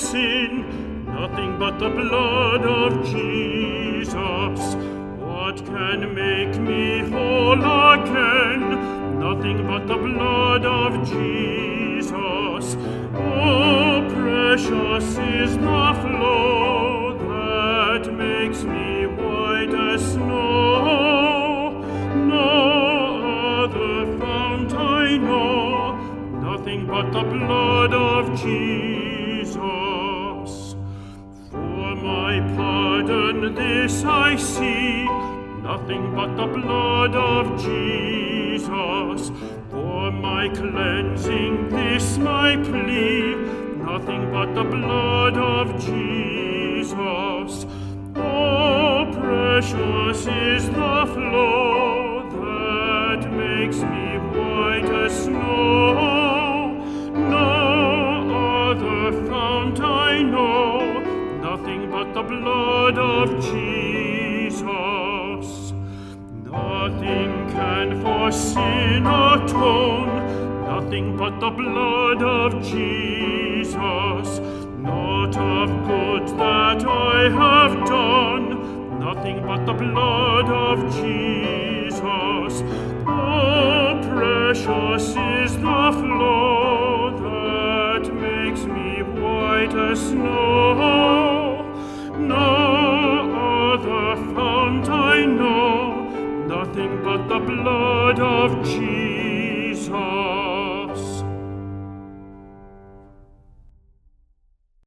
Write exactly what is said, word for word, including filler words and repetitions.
sin, nothing but the blood of Jesus. What can make me whole again? Nothing but the blood of Jesus. Oh, precious is the flow that makes me white as snow. No other fount I know, nothing but the blood of Jesus. For my pardon this I see, nothing but the blood of Jesus. For my cleansing this my plea, nothing but the blood of Jesus. Oh, precious is the flow that makes me white as snow. No other fount I know, nothing but the blood of Jesus. Nothing can for sin atone, nothing but the blood of Jesus. Not of good that I have done, nothing but the blood of Jesus. Oh, precious is the flow that makes me white as snow. No other fount I know, nothing but the blood of Jesus.